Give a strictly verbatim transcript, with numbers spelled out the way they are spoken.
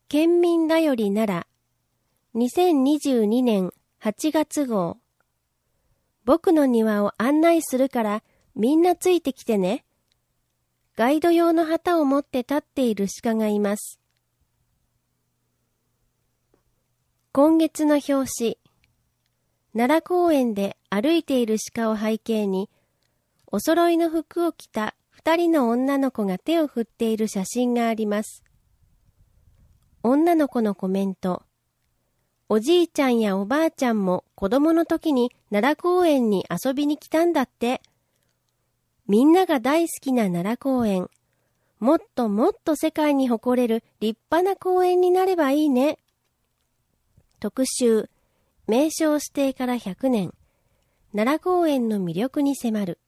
県民だより奈良にせんにじゅうにねんはちがつ号。僕の庭を案内するからみんなついてきてね。ガイド用の旗を持って立っている鹿がいます。今月の表紙。奈良公園で歩いている鹿を背景に、お揃いの服を着た二人の女の子が手を振っている写真があります。女の子のコメント。おじいちゃんやおばあちゃんも子供の時に奈良公園に遊びに来たんだって。みんなが大好きな奈良公園。もっともっと世界に誇れる立派な公園になればいいね。特集、名称指定からひゃくねん。奈良公園の魅力に迫る。